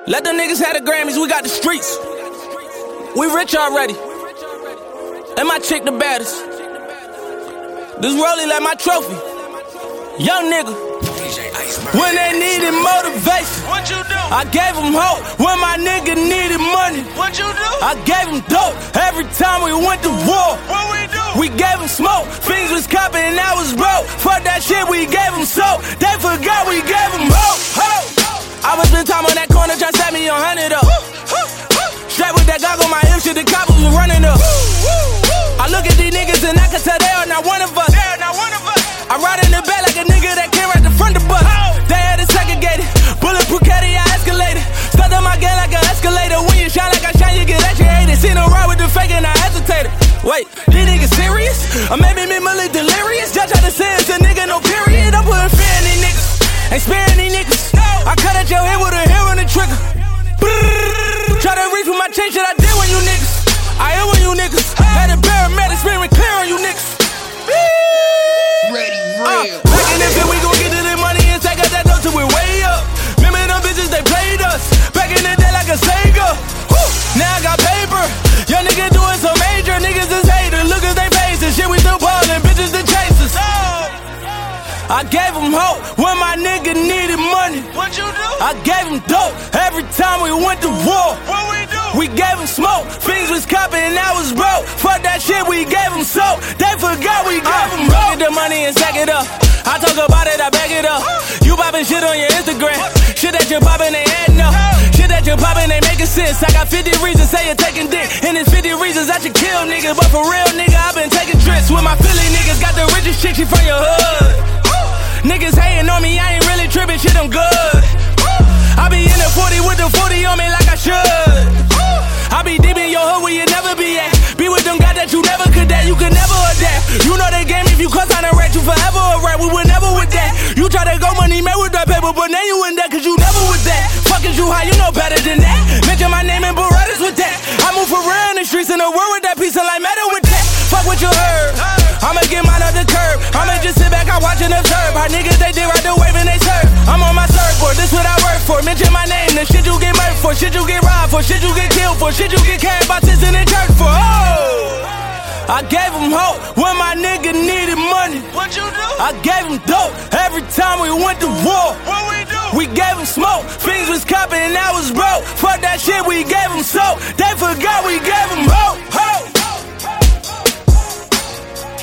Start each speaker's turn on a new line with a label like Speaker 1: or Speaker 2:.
Speaker 1: Let them niggas have the Grammys, we got the streets. We rich already. And my chick the baddest. This rollie like my trophy. Young nigga. When they needed motivation,
Speaker 2: what you do?
Speaker 1: I gave them hope. When my nigga needed money,
Speaker 2: what you do?
Speaker 1: I gave them dope. Every time we went to war,
Speaker 2: what we do?
Speaker 1: We gave them smoke. Fiends was copping and I was broke. Fuck that shit, we gave them soap. They forgot we gave them hope. I was spend time on that corner tryna set me on 100 up. Straight with that goggle, my hip shit, the coppers was running up. I look at these niggas and I can tell they are not one of us. I ride in the back like a nigga that came right the front of the bus. They had it segregated. Bulletproof caddy, I escalated. Stuck on my game like an escalator. When you shine like I shine, you get educated. Seen them ride with the fake and I hesitated. Wait, these niggas serious? Or maybe me really delirious? Just try to say it's a nigga, no period. I'm putting fear in these niggas. Ain't sparing these niggas. I cut at your head with a hair on the trigger. Try to reach for my chain, shit I did when you niggas. I am when you niggas. Had a paramedic screaming clear on you niggas.
Speaker 2: Ready, real.
Speaker 1: Back in the pit, we gon' get to the money and take out that dough till we way up. Remember them bitches, they played us. Back in the day like a Sega. Woo. Now I got paper. Young nigga doing so major. Niggas is haters. Look at they faces. Shit, we still ballin'. Bitches the chasers. I gave them hope when my nigga needed money.
Speaker 2: What you do?
Speaker 1: I gave them dope every time we went to war.
Speaker 2: What we do?
Speaker 1: We gave them smoke. Fiends was copping and I was broke. Fuck that shit, we gave them soap. They forgot we gave them hope. Get the money and stack it up. I talk about it, I back it up. You poppin' shit on your Instagram. Shit that you poppin', they adding up. Shit that you poppin', they making sense. I got 50 reasons, say you're taking dick. And it's 50 reasons I should kill niggas. But for real, nigga, I been taking trips with my Philly niggas. Got the richest chick, she from your hood. Niggas hating on me, I ain't really trippin', shit, I'm good. I be in the 40 with the 40 on me like I should. I be deep in your hood where you never be at. Be with them guys that you never could that, you could never adapt. You know they game, if you cuss on a rat, you forever a rat, we would never with that. You try to go money made with that paper, but now you in that, cause you never with that. Fuck is you high, you know better than that. Mention my name and Berettas with that. I move for real in the streets in the world with that piece of like metal with that. Fuck what you heard, I'ma get mine off the curb. I'ma just sit back, I watch and observe. How niggas they did right the wave and they serve. I'm on my surfboard, this what I work for. Mention my name, the shit you get murdered for. Shit you get robbed for, shit you get killed for. Shit you get carried by tits in the church for. I gave them hope when my nigga needed money.
Speaker 2: What you do?
Speaker 1: I gave them dope every time we went to war.
Speaker 2: What we do?
Speaker 1: We gave them smoke. Fiends was copping and I was broke. Fuck that shit, we gave them soap. They forgot we gave them hope.